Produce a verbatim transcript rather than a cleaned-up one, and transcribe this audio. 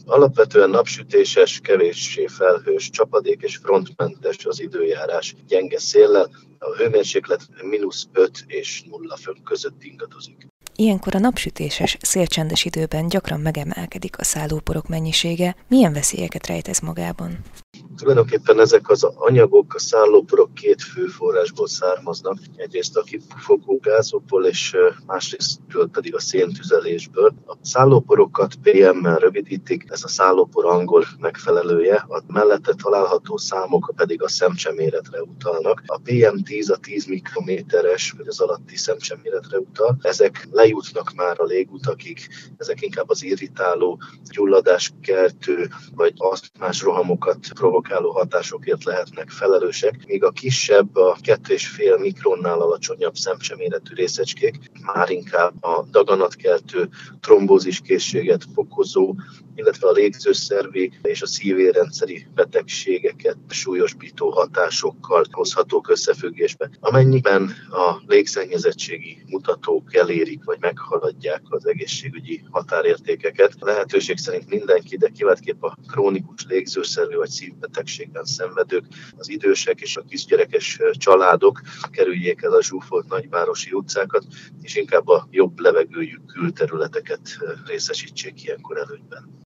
Alapvetően napsütéses, kevéssé felhős, csapadék és frontmentes az időjárás gyenge széllel, a hőmérséklet mínusz öt és nulla fok között ingadozik. Ilyenkor a napsütéses, szélcsendes időben gyakran megemelkedik a szállóporok mennyisége. Milyen veszélyeket rejt ez magában? Tulajdonképpen ezek az anyagok, a szállóporok két fő forrásból származnak. Egyrészt a kipufogó gázokból, és másrésztről pedig a széntüzelésből. A szállóporokat pé em-mel rövidítik, ez a szállópor angol megfelelője, a mellette található számok pedig a szemcseméretre utalnak. A pé em tíz a tíz mikrométeres, vagy az alatti szemcseméretre utal. Ezek lejutnak már a légutakig, ezek inkább az irritáló, gyulladáskeltő, vagy asztmás rohamokat provokáló hatásokért lehetnek felelősek, míg a kisebb, a két és fél mikronnál alacsonyabb szemcseméretű részecskék már inkább a daganatkeltő, trombóziskészséget fokozó, illetve a légzőszervi és a szívérrendszeri betegségeket súlyosbító hatásokkal hozhatók összefüggésbe. Amennyiben a légszennyezettségi mutatók elérik vagy meghaladják az egészségügyi határértékeket, lehetőség szerint mindenki, de kiváltképp a krónikus légzőszervi vagy szívbetegségben szenvedők, az idősek és a kisgyerekes családok kerüljék el a zsúfolt nagyvárosi utcákat, és inkább a jobb levegőjű külterületeket részesítsék ilyenkor előnyben.